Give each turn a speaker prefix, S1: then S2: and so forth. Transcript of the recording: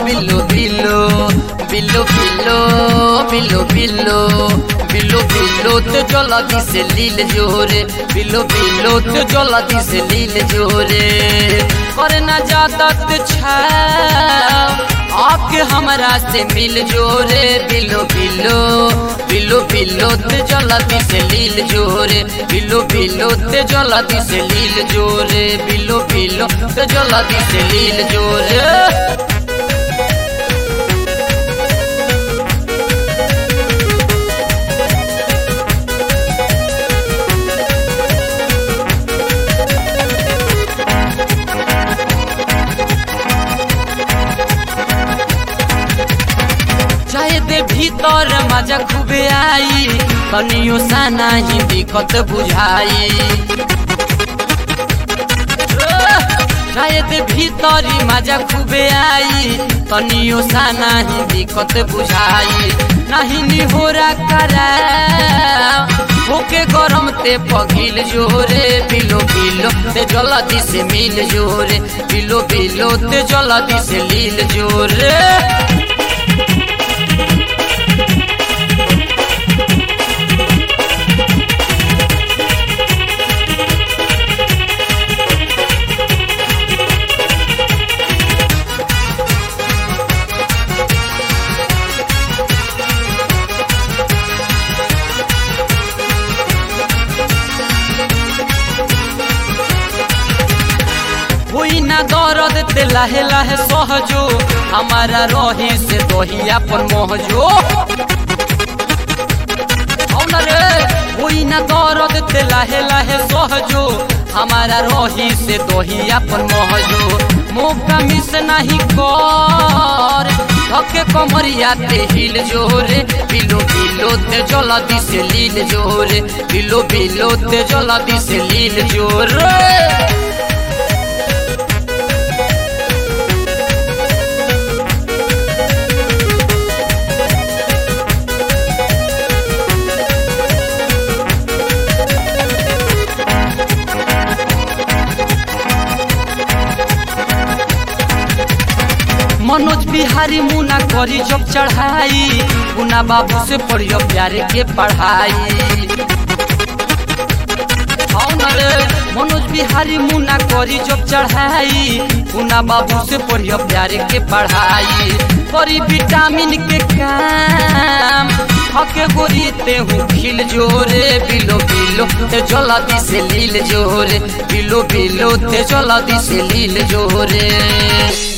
S1: बिल्लो बिल्लो बिल्लो बिल्लो बिल्लो बिल्लो बिल्लो बिल्लो तो जला दिसे लील जोरे बिल्लो बिल्लो तो जला दिसे लील जोरे करना जाता आपके हमरा से मिल जोरे बिल्लो बिल्लो बिल्लो बिल्लो ते जला दिसे लील जोरे बिल्लो बिल्लो ते जला दिसे लील जोरे बिल्लो बिल्लो ते जला दिसे लील जोरे। चाहे दे भीतर मजा खूबे आई कनियो साना ही दिक्कत बुझाई चाहे दे भीतर मजा खूबे आई कनियो साना ही दिक्कत बुझाई नहीं निहोरा करा होके गरम ते पगिल जोरे बिलो बिलो ते जला दिसे मिल जोरे बिलो बिलो ते जला दिसे लील जोरे। होई ना दर्द ते लाहे लाहे सहजो हमारा रही से दही अपन मोहजो रे होई ना दर्द ते लाहे लाहे सहजो हमारा रही से दही अपन मोहजो मौका मिस नहीं कर धके कमरिया ते हिल जोरे बिलो बिलो ते जला दिसे लील जोरे बिलो बिलो ते जला दिसे लील जोरे। मनोज बिहारी मुना करी जब चढ़ाई गुना बाबू से पढ़ियो प्यारे के पढ़ाई मनोज बिहारी मुना करी जब चढ़ाई गुना बाबू से पढ़ियो प्यारे के पढ़ाई करी विटामिन के काम हके गोरी ते हूँ खिल जोरे बिलो बिलो ते जला दिसे लील जोरे बिलो बिलो ते जला दिसे लील जोरे।